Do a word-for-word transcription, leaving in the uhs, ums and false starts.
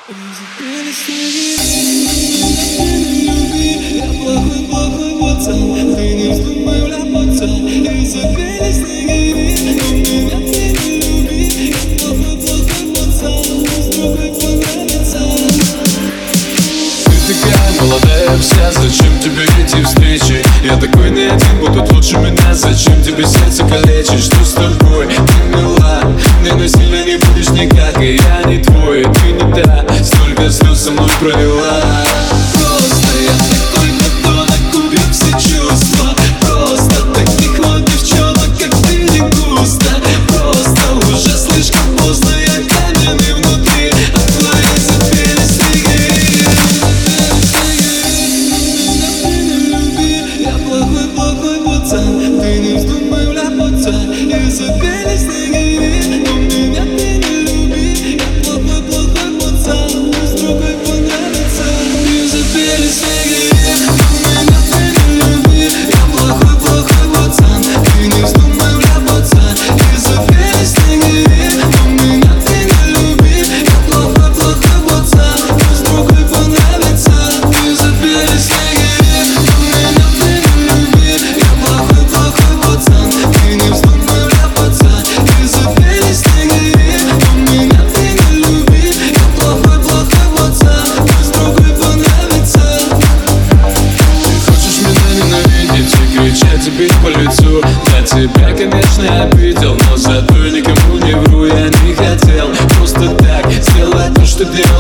Я плохой, плохой пацан, ты не вздумай вляпаться. Изобили снеги, но меня ты не люби. Я плохой, плохой пацан, с другой понравится. Ты такая молодая вся, зачем тебе эти встречи? Я такой не один, будут лучше меня. Зачем тебе сердце калечить? Что с тобой? Ты мила, мне насильно не будешь никак. И я не твой, ты не та. Столько слез со мной пролила. Просто я такой подонок, убил все чувства. Просто таких вот девчонок, как ты, не густо. Просто уже слишком поздно, я каменный внутри. А твои запели снеги. Я плохой, плохой пацан, ты не вздумай вляпаться. И запели снеги, но меня ты не люби. Я плохой, плохой пацан, с другой понравится. И запели снеги, но меня ты не люби. Я плохой, плохой пацан, ты не вздумай вляпаться. И запели снеги, но меня ты не люби. Я плохой, плохой пацан, с другой понравится. И запели снеги, но меня ты не люби. Я плохой, плохой пацан, ты не вздумай вляпаться. И запели снеги, но меня ты не люби. Я плохой, плохой пацан, с другой понравится. Ты хочешь меня ненавидеть и кричать и бить по лицу. Я тебя, конечно, обидел, но зато никому не вру. Я не хотел просто так сделать то, что делал.